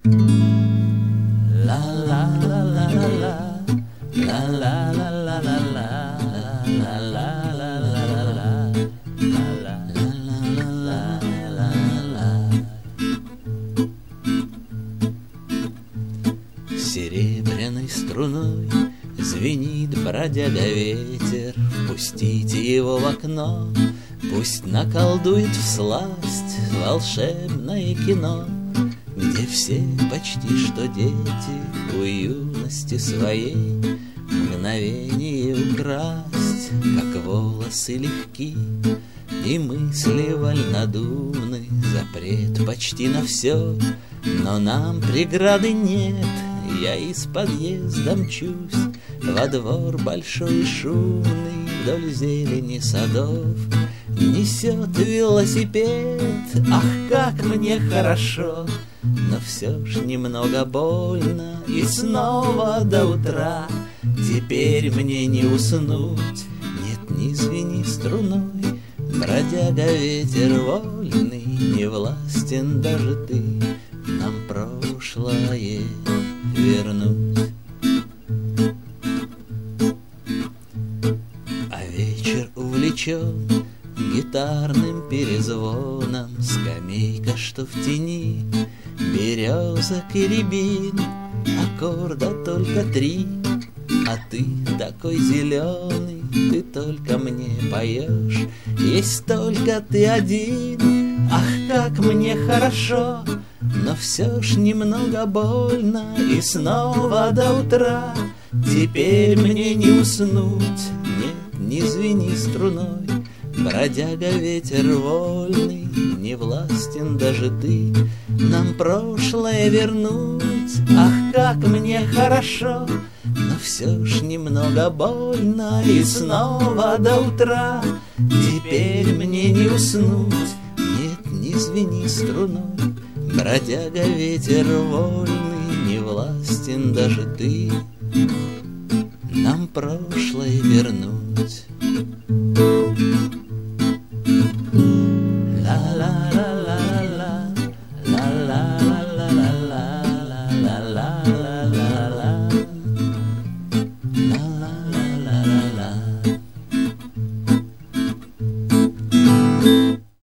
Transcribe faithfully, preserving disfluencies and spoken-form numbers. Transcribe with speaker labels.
Speaker 1: Серебряной струной звенит бродяга ветер. Впустите его в окно, пусть наколдует всласть волшебное кино, где все почти что дети, у юности своей мгновение украсть, как волосы легки, и мысли вольнодумны, запрет почти на все. Но нам преграды нет, я из подъезда мчусь во двор большой и шумный, вдоль зелени садов. Несет велосипед, ах, как мне хорошо, но все ж немного больно, и снова до утра. Теперь мне не уснуть, нет, не звени струной, бродяга ветер вольный, не властен даже ты нам прошлое вернуть. А вечер увлечен гитарным перезвоном, скамейка, что в тени, березок и рябин, аккорда только три. А ты такой зеленый, ты только мне поешь, есть только ты один. Ах, как мне хорошо, но все ж немного больно, и снова до утра. Теперь мне не уснуть, нет, не звени струной, бродяга ветер вольный, не властен даже ты нам прошлое вернуть. Ах, как мне хорошо, но все ж немного больно, и снова до утра. Теперь мне не уснуть, нет, не звени струной, бродяга ветер вольный, не властен даже ты нам прошлое вернуть.